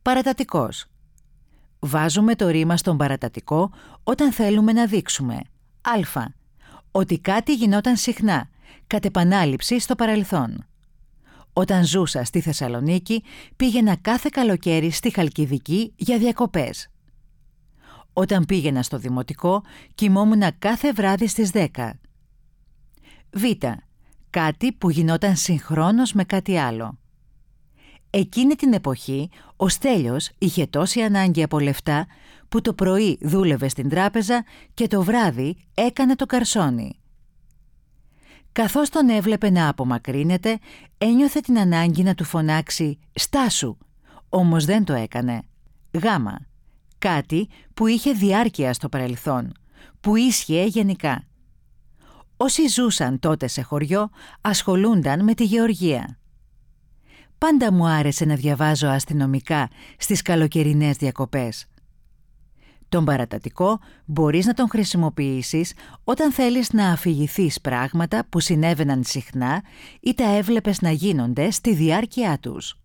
Παρατατικός. Βάζουμε το ρήμα στον παρατατικό όταν θέλουμε να δείξουμε α. Ότι κάτι γινόταν συχνά, κατ' επανάληψη στο παρελθόν. Όταν ζούσα στη Θεσσαλονίκη, πήγαινα κάθε καλοκαίρι στη Χαλκιδική για διακοπές. Όταν πήγαινα στο δημοτικό, κοιμόμουνα κάθε βράδυ στις 10. Β. Κάτι που γινόταν συγχρόνως με κάτι άλλο. Εκείνη την εποχή, ο Στέλιος είχε τόση ανάγκη από λεφτά που το πρωί δούλευε στην τράπεζα και το βράδυ έκανε το καρσόνι. Καθώς τον έβλεπε να απομακρύνεται, ένιωθε την ανάγκη να του φωνάξει «Στάσου», όμως δεν το έκανε. Γ. Κάτι που είχε διάρκεια στο παρελθόν, που ίσχυε γενικά. Όσοι ζούσαν τότε σε χωριό, ασχολούνταν με τη γεωργία. Πάντα μου άρεσε να διαβάζω αστυνομικά στις καλοκαιρινές διακοπές. Τον παρατατικό μπορείς να τον χρησιμοποιήσεις όταν θέλεις να αφηγηθείς πράγματα που συνέβαιναν συχνά ή τα έβλεπες να γίνονται στη διάρκεια τους.